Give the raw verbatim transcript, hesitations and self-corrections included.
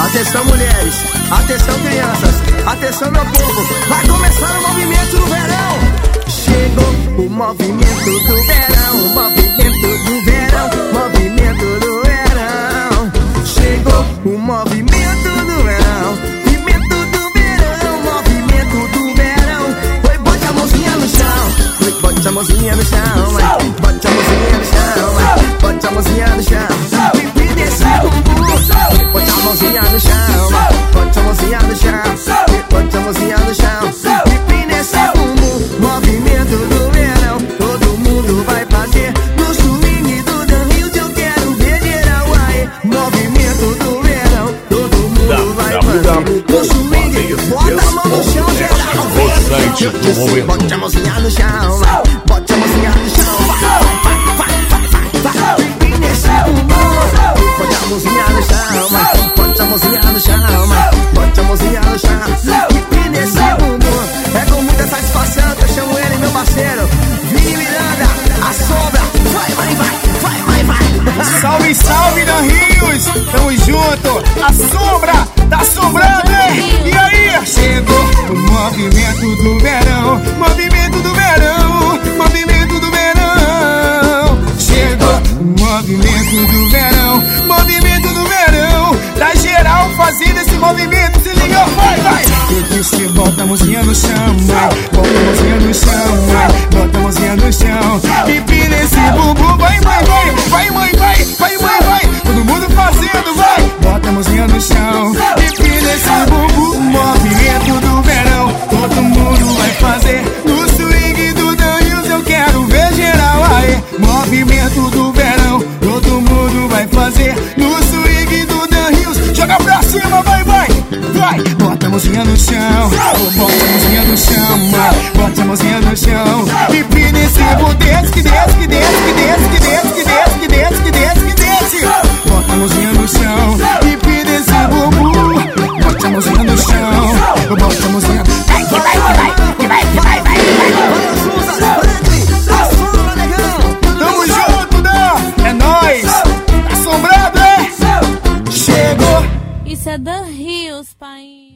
Atenção mulheres, atenção crianças, atenção meu povo. Vai começar o movimento do verão. Chegou o movimento do verão, o movimento do verão, movimento do verão. Chegou o movimento do verão, movimento do verão, movimento do verão. Oi, bote a mãozinha no chão, oi, bote a mãozinha no chão, vai. Bote a mãozinha no chão, vai. Bote a mãozinha no chão, pipi desse bumbum. Bote a mãozinha no chão, bote a mãozinha no chão, bote a mãozinha no chão, pipi nesse bumbum. Movimento do verão, todo mundo vai fazer. No swing do Dan Hills eu quero ver geral aí. Movimento do verão, todo mundo vai fazer. No swing, bota a mão no chão geral. Bote a mãozinha no chão, bote a mãozinha no chão, vai, vai, vai, vai, vai, pipi nesse bumbum. Bote a mãozinha no chão, bote a mãozinha no chão, bote a mãozinha no chão, pipi nesse bumbum. É com muita satisfação que eu chamo ele, meu parceiro Vini Miranda, a sombra. Vai, vai, vai, vai, vai, vai. Salve, salve, Dan Hills, tamo junto. A sombra tá sobrando, hein? E aí? Chegou o movimento do verão, movimento do verão, movimento do verão. Chegou o movimento do verão, movimento do verão. Tá geral fazendo esse movimento, se liga, vai, vai. Eu disse, bota a mãozinha no chão, vai. Bota a mãozinha no chão, vai. Bota a mãozinha no chão, pipi nesse bumbum, vai, vai, vai. Vai, mãe, vai, vai, mãe, vai. Todo mundo fazendo, vai. Bota a mãozinha no chão, pipi nesse bumbum. Movimento do verão, todo mundo vai fazer. No swing do Dan Hills eu quero ver geral aí. Movimento do verão, todo mundo vai fazer. No swing do Dan Hills, joga pra cima, vai, vai, vai. Bota a mãozinha no chão, bota a mãozinha no chão, vai. Bota a mãozinha no chão, pipi nesse bumbum. Desce, que desce, que desce, que desce, que desce, que desce, que desce, que desce, que desce. Bota a mãozinha no chão, pipi nesse bumbum. Bota a mãozinha no chão, bota a mãozinha. Vai, que vai, que vai, que vai, que vai, vai, vai. Tamo junto, Dan, é nóis. Assombrado, é? Chegou. Isso é Dan Hills, pai.